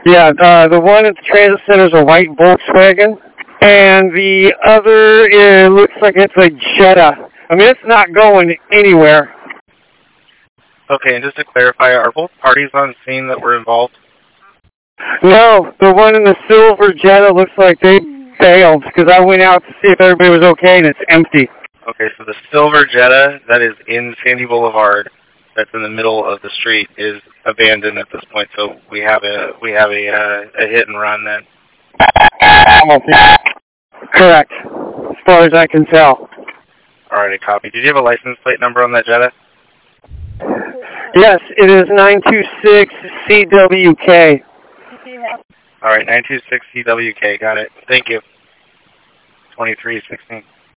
Yeah, the one at the transit center is a white Volkswagen, and the other looks like it's a Jetta. I mean, it's not going anywhere. Okay, and just to clarify, are both parties on scene that were involved? No, the one in the silver Jetta looks like they bailed because I went out to see if everybody was okay, and it's empty. Okay, so the silver Jetta that is in Sandy Boulevard, that's in the middle of the street, is abandoned at this point. So we have a hit and run then. Correct, as far as I can tell. Alrighty, copy. Did you have a license plate number on that Jetta? Yes, it is 926 CWK. All right, 926 CWK. Got it. Thank you. 2316.